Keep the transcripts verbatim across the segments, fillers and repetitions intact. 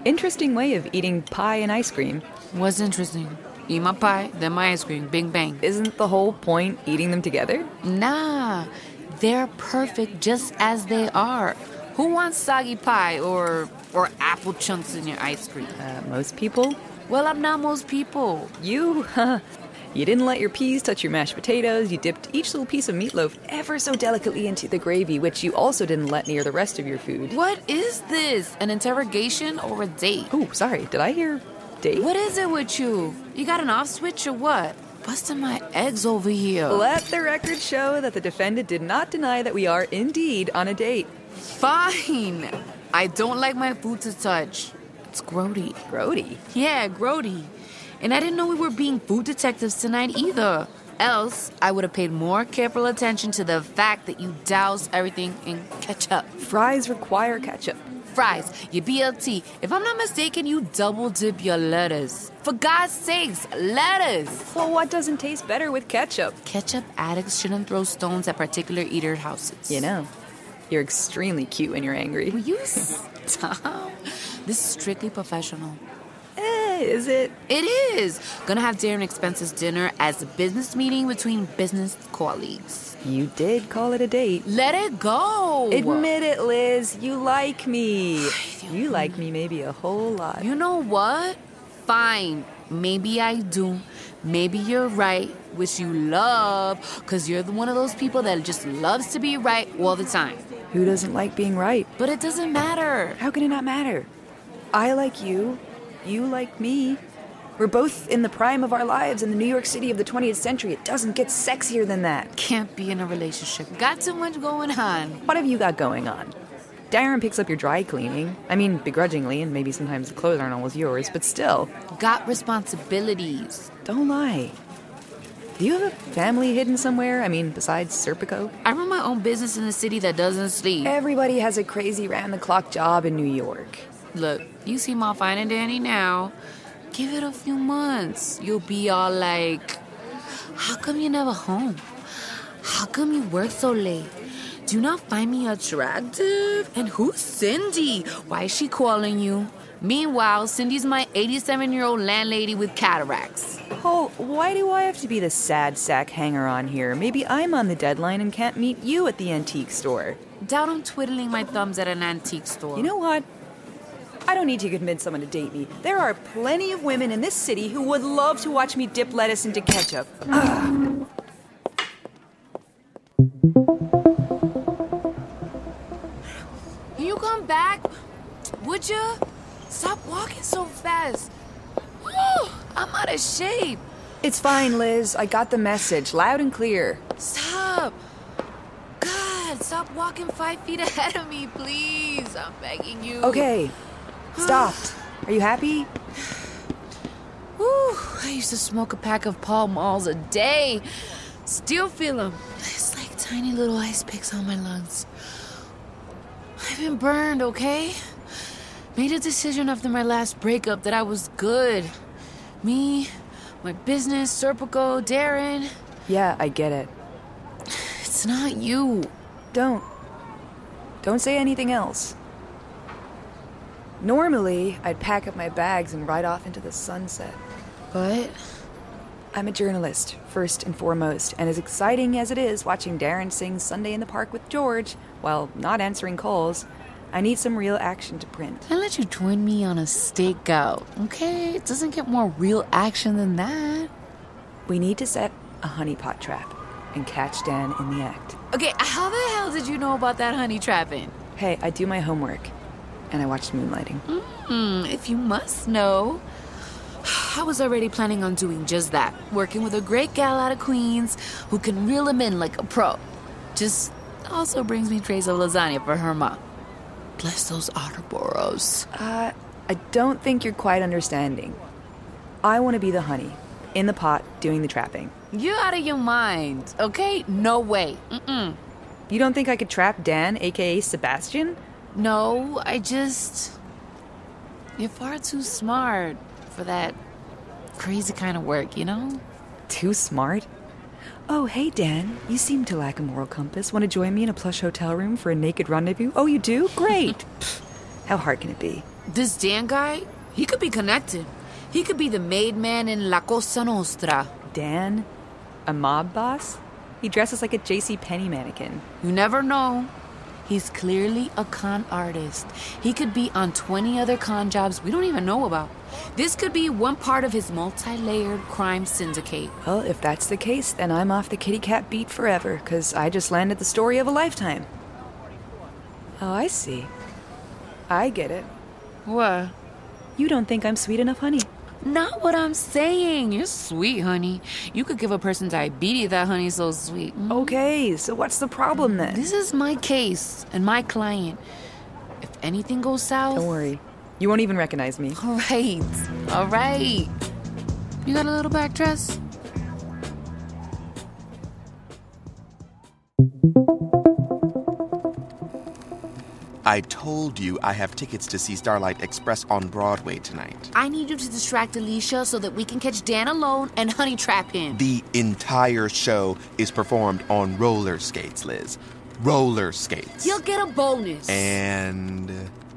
Interesting way of eating pie and ice cream. What's interesting? Eat my pie, then my ice cream. Bing, bang. Isn't the whole point eating them together? Nah, they're perfect just as they are. Who wants soggy pie or or apple chunks in your ice cream? Uh, most people? Well, I'm not most people. You, huh? You didn't let your peas touch your mashed potatoes. You dipped each little piece of meatloaf ever so delicately into the gravy, which you also didn't let near the rest of your food. What is this? An interrogation or a date? Oh, sorry. Did I hear date? What is it with you? You got an off switch or what? Busting my eggs over here. Let the record show that the defendant did not deny that we are indeed on a date. Fine. I don't like my food to touch. It's grody. Grody? Yeah, grody. And I didn't know we were being food detectives tonight either. Else, I would have paid more careful attention to the fact that you douse everything in ketchup. Fries require ketchup. Fries, your B L T. If I'm not mistaken, you double dip your lettuce. For God's sakes, lettuce. Well, what doesn't taste better with ketchup? Ketchup addicts shouldn't throw stones at particular eater houses. You know, you're extremely cute when you're angry. Will you stop? This is strictly professional. Eh, is it? It is. Gonna have Darren Expense's dinner as a business meeting between business colleagues. You did call it a date. Let it go. Admit it, Liz. You like me. You like me maybe a whole lot. You know what? Fine. Maybe I do. Maybe you're right, which you love, because you're one of those people that just loves to be right all the time. Who doesn't like being right? But it doesn't matter. How can it not matter? I like you. You like me. We're both in the prime of our lives in the New York City of the twentieth century. It doesn't get sexier than that. Can't be in a relationship. Got too much going on. What have you got going on? Darren picks up your dry cleaning. I mean, begrudgingly, and maybe sometimes the clothes aren't always yours, but still. Got responsibilities. Don't lie. Do you have a family hidden somewhere? I mean, besides Serpico? I run my own business in a city that doesn't sleep. Everybody has a crazy round-the-clock job in New York. Look, you see my fine and dandy now. Give it a few months. You'll be all like, how come you're never home? How come you work so late? Do you not find me attractive? And who's Cindy? Why is she calling you? Meanwhile, Cindy's my eighty-seven-year-old landlady with cataracts. Oh, why do I have to be the sad sack hanger-on here? Maybe I'm on the deadline and can't meet you at the antique store. Doubt I'm twiddling my thumbs at an antique store. You know what? I don't need to convince someone to date me. There are plenty of women in this city who would love to watch me dip lettuce into ketchup. Ugh. Can you come back? Would you? Stop walking so fast. Whew, I'm out of shape. It's fine, Liz. I got the message, loud and clear. Stop. God, stop walking five feet ahead of me, please. I'm begging you. Okay. Stopped. Are you happy? Whew, I used to smoke a pack of Pall Malls a day. Still feel them. It's like tiny little ice picks on my lungs. I've been burned, okay? Made a decision after my last breakup that I was good. Me, my business, Serpico, Darren. Yeah, I get it. It's not you. Don't. Don't say anything else. Normally, I'd pack up my bags and ride off into the sunset. But I'm a journalist, first and foremost, and as exciting as it is watching Darren sing Sunday in the Park with George while not answering calls, I need some real action to print. I'll let you join me on a stakeout, okay? It doesn't get more real action than that. We need to set a honeypot trap and catch Dan in the act. Okay, how the hell did you know about that honey trapping? Hey, I do my homework, and I watched Moonlighting. Mm, if you must know. I was already planning on doing just that, working with a great gal out of Queens who can reel him in like a pro. Just also brings me trays of lasagna for her mom. Bless those Otterboros. Uh, I don't think you're quite understanding. I want to be the honey, in the pot, doing the trapping. You're out of your mind, okay? No way. Mm-mm. You don't think I could trap Dan, a k a. Sebastian? No, I just... You're far too smart for that crazy kind of work, you know? Too smart? Oh, hey, Dan. You seem to lack a moral compass. Want to join me in a plush hotel room for a naked rendezvous? Oh, you do? Great. How hard can it be? This Dan guy, he could be connected. He could be the maid man in La Cosa Nostra. Dan? A mob boss? He dresses like a JCPenney mannequin. You never know. He's clearly a con artist. He could be on twenty other con jobs we don't even know about. This could be one part of his multi-layered crime syndicate. Well, if that's the case, then I'm off the kitty cat beat forever, because I just landed the story of a lifetime. Oh, I see. I get it. What? You don't think I'm sweet enough, honey? Not what I'm saying. You're sweet, honey. You could give a person diabetes that honey's so sweet. Okay, so what's the problem then? This is my case and my client. If anything goes south... Don't worry. You won't even recognize me. All right. All right. You got a little back dress? I told you I have tickets to see Starlight Express on Broadway tonight. I need you to distract Alicia so that we can catch Dan alone and honey trap him. The entire show is performed on roller skates, Liz. Roller skates. You'll get a bonus. And...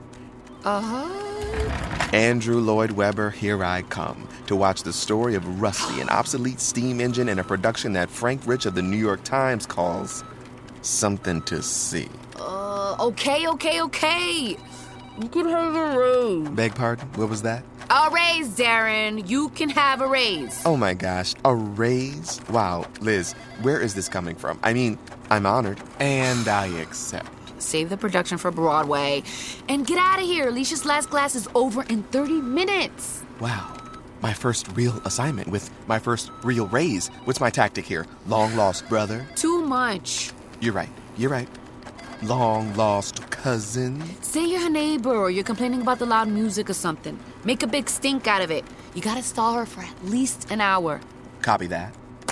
Uh-huh. Andrew Lloyd Webber, here I come to watch the story of Rusty, an obsolete steam engine in a production that Frank Rich of the New York Times calls Something to See. Uh, okay, okay, okay. You can have a raise. Beg pardon? What was that? A raise, Darren. You can have a raise. Oh my gosh, a raise? Wow, Liz, where is this coming from? I mean, I'm honored, and I accept. Save the production for Broadway. And get out of here. Alicia's last class is over in thirty minutes. Wow. My first real assignment with my first real raise. What's my tactic here? Long lost brother? Too much. You're right. You're right. Long lost cousin? Say you're her neighbor or you're complaining about the loud music or something. Make a big stink out of it. You gotta stall her for at least an hour. Copy that.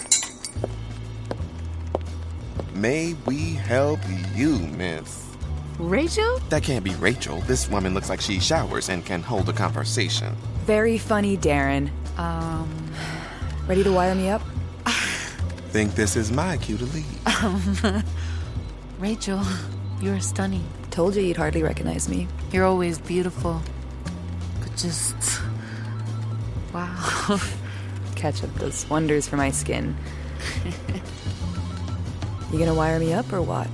May we help you, miss? Rachel? That can't be Rachel. This woman looks like she showers and can hold a conversation. Very funny, Darren. Um... Ready to wire me up? Think this is my cue to leave. Um... Rachel, you're stunning. Told you you'd hardly recognize me. You're always beautiful. But just... wow. Ketchup does wonders for my skin. You gonna wire me up or what?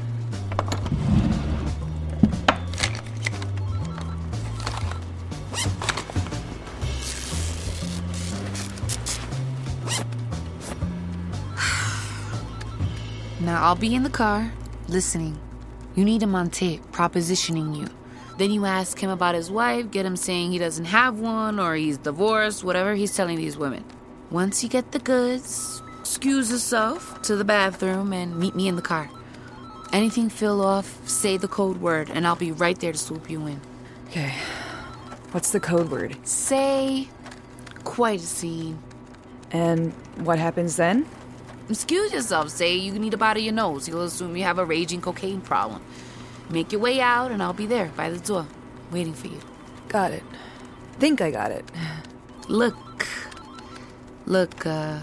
Now I'll be in the car, listening. You need him on tape, propositioning you. Then you ask him about his wife, get him saying he doesn't have one or he's divorced, whatever he's telling these women. Once you get the goods, excuse yourself to the bathroom and meet me in the car. Anything feel off, say the code word, and I'll be right there to swoop you in. Okay. What's the code word? Say, quite a scene. And what happens then? Excuse yourself. Say you need a bottle of your nose. He'll assume you have a raging cocaine problem. Make your way out, and I'll be there by the door, waiting for you. Got it. Think I got it. Look. Look, uh...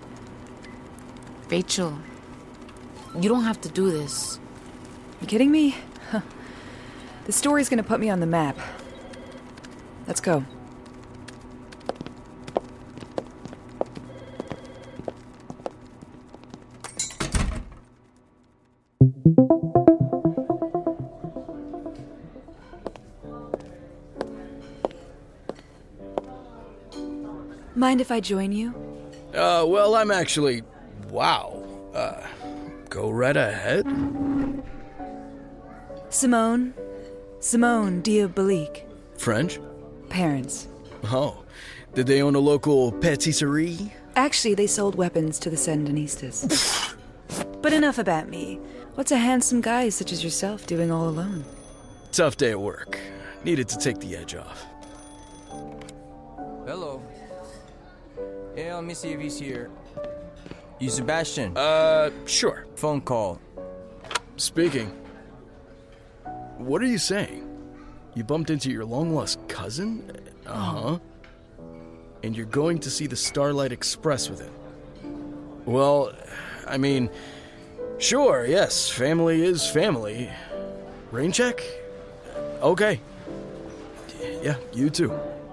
Rachel, you don't have to do this. You kidding me? Huh. The story's gonna put me on the map. Let's go. Mind if I join you? Uh, well, I'm actually... Wow. Uh, go right ahead. Simone. Simone Diabolique. French? Parents. Oh. Did they own a local patisserie? Actually, they sold weapons to the Sandinistas. But enough about me. What's a handsome guy such as yourself doing all alone? Tough day at work. Needed to take the edge off. Hello. Yeah, let me see if he's here. You Sebastian? Uh, sure. Phone call. Speaking. What are you saying? You bumped into your long-lost cousin? Uh-huh. And you're going to see the Starlight Express with him? Well, I mean, sure, yes, family is family. Rain check? Okay. Yeah, you too.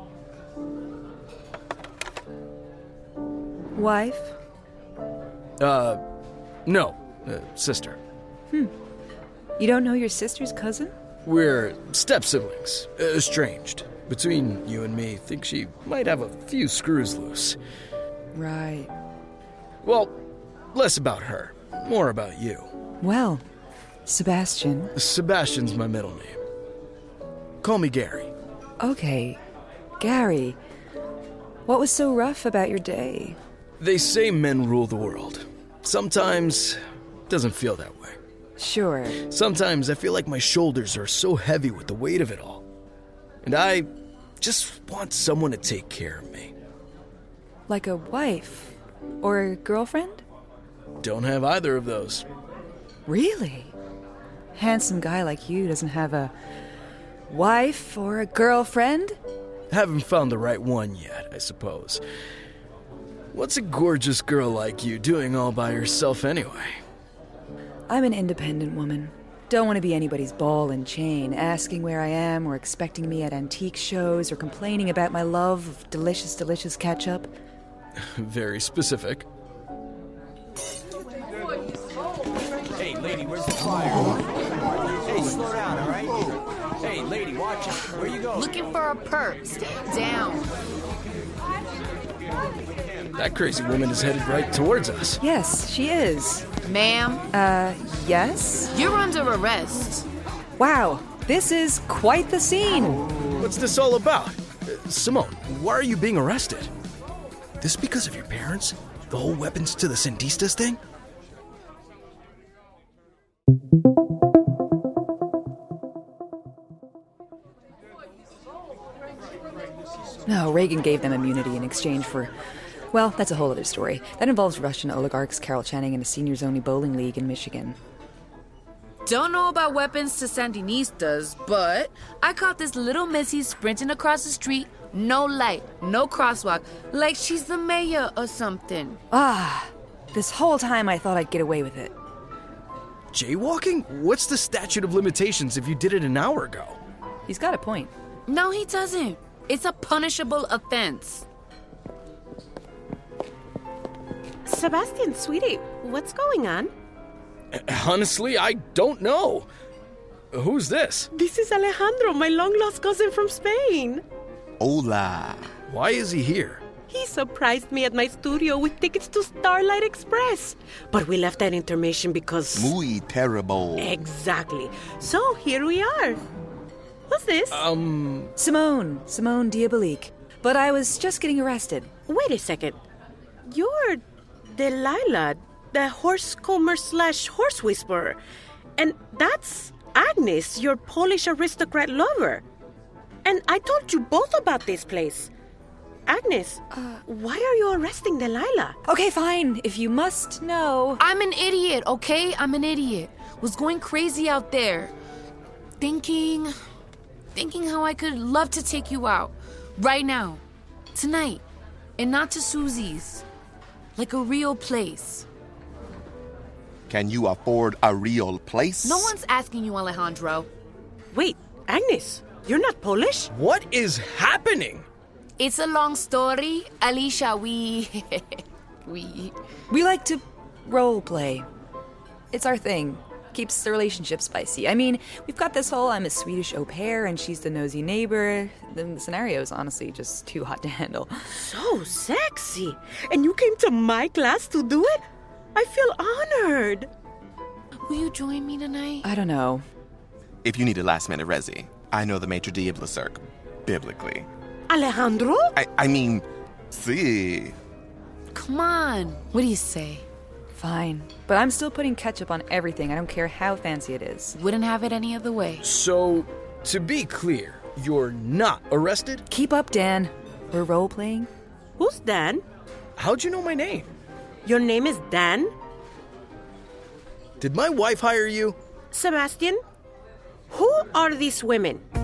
Wife? Uh, no. Uh, sister. Hmm. You don't know your sister's cousin? We're step-siblings. Uh, estranged. Between you and me, think she might have a few screws loose. Right. Well, less about her. More about you. Well, Sebastian. Sebastian's my middle name. Call me Gary. Okay. Gary. What was so rough about your day? They say men rule the world. Sometimes, it doesn't feel that way. Sure. Sometimes I feel like my shoulders are so heavy with the weight of it all. And I just want someone to take care of me. Like a wife? Or a girlfriend? Don't have either of those. Really? Handsome guy like you doesn't have a wife or a girlfriend? Haven't found the right one yet, I suppose. What's a gorgeous girl like you doing all by herself anyway? I'm an independent woman. Don't want to be anybody's ball and chain, asking where I am or expecting me at antique shows or complaining about my love of delicious, delicious ketchup. Very specific. Hey, lady, where's the fire? Hey, slow down, all right? Hey, lady, watch out. Where you going? Looking for a purse. Down. That crazy woman is headed right towards us. Yes, she is. Ma'am, Uh, yes? you're under arrest. Wow, this is quite the scene. What's this all about? Uh, Simone, why are you being arrested? This because of your parents? The whole weapons to the Sandistas thing? No, Reagan gave them immunity in exchange for... Well, that's a whole other story. That involves Russian oligarchs Carol Channing and a seniors-only bowling league in Michigan. Don't know about weapons to Sandinistas, but I caught this little missy sprinting across the street, no light, no crosswalk, like she's the mayor or something. Ah, this whole time I thought I'd get away with it. Jaywalking? What's the statute of limitations if you did it an hour ago? He's got a point. No, he doesn't. It's a punishable offense. Sebastian, sweetie, what's going on? Honestly, I don't know. Who's this? This is Alejandro, my long-lost cousin from Spain. Hola. Why is he here? He surprised me at my studio with tickets to Starlight Express. But we left that intermission because... Muy terrible. Exactly. So here we are. Who's this? Um... Simone. Simone Diabolique. But I was just getting arrested. Wait a second. You're Delilah, the horse comber slash horse whisperer. And that's Agnes, your Polish aristocrat lover. And I told you both about this place. Agnes, uh, why are you arresting Delilah? Okay, fine. If you must know. I'm an idiot, okay? I'm an idiot. Was going crazy out there. Thinking... Thinking how I could love to take you out. Right now. Tonight. And not to Susie's. Like a real place. Can you afford a real place? No one's asking you, Alejandro. Wait, Agnes, you're not Polish? What is happening? It's a long story. Alicia, we... we... We like to role play. It's our thing. Keeps the relationship spicy. I mean, we've got this whole I'm a Swedish au pair and she's the nosy neighbor. The scenario is honestly just too hot to handle. So sexy. And you came to my class to do it? I feel honored. Will you join me tonight? I don't know. If you need a last-minute resi, I know the Maitre d' Iblisark, biblically. Alejandro? I, I mean, see. Come on. What do you say? Fine. But I'm still putting ketchup on everything. I don't care how fancy it is. Wouldn't have it any other way. So, to be clear, you're not arrested? Keep up, Dan. We're role playing. Who's Dan? How'd you know my name? Your name is Dan? Did my wife hire you? Sebastian? Who are these women?